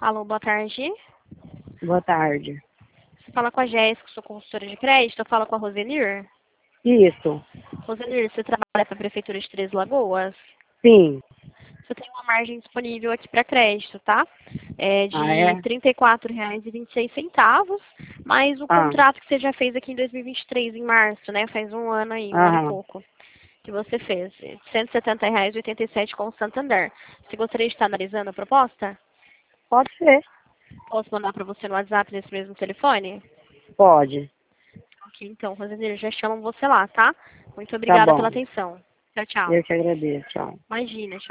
Alô, boa tarde. Boa tarde. Você fala com a Jéssica, sou consultora de crédito. Eu falo com a Rosenir. Isso. Rosenir, você trabalha para a Prefeitura de Três Lagoas? Sim. Você tem uma margem disponível aqui para crédito, tá? É de Ah, é? R$ 34,26, mais o Ah, contrato que você já fez aqui em 2023, em março, né? Faz um ano aí, um ano e aham. pouco, que você fez. R$ 170,87 com o Santander. Você gostaria de estar analisando a proposta? Pode ser. Posso mandar para você no WhatsApp nesse mesmo telefone? Pode. Ok, então, Rosenir, já chamam você lá, tá? Muito Tá obrigada pela bom. atenção. Tchau, tchau. Eu que agradeço. Tchau. Imagina, tchau.